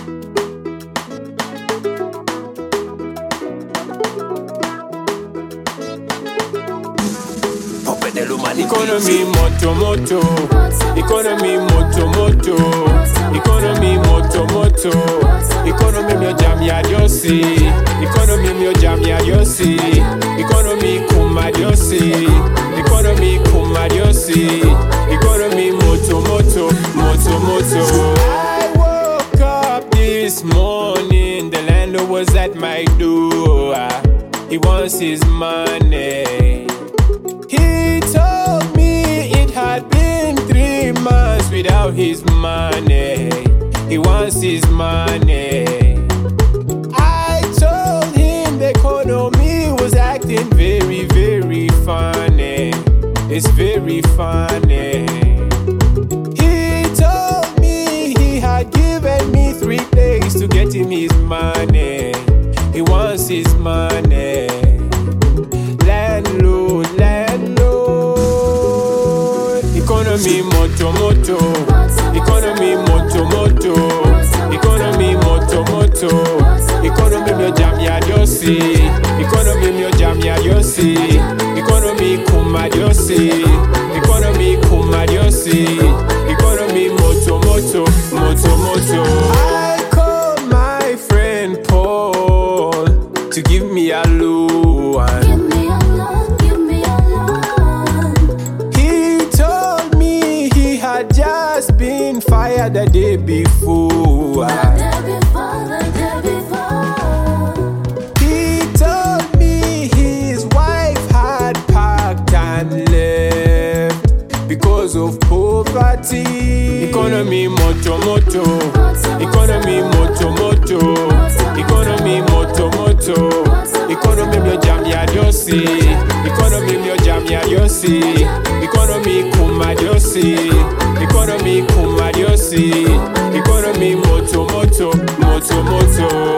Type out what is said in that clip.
Economy moto moto, economy moto moto, economy moto moto, economy mio jam ya diosi, economy mio jam ya diosi, economy kuma diosi, economy kuma diosi, economy moto moto, moto moto. I woke up this morning, the landlord was at my door. He wants his money. He told me it had been 3 months without his money. He wants his money. I told him the economy was acting very, very funny. It's very funny. He told me he had given me 3 days to get him his money. He wants his money. Landlord, economy moto moto, economy moto moto, economy moto moto, economy mio jam ya diosi, economy mio jam ya diosi, economy kuma diosi, economy kuma diosi, economy moto moto, moto moto. I called my friend Paul to give me a loan. Just been fired the day before. He told me his wife had packed and left because of poverty. Economy moto moto, economy moto moto, economy moto moto, economy mio jam ya diosi, economy mio jam ya diosi, economy kuma diosi, economy kuma diosi, economy moto moto, moto moto.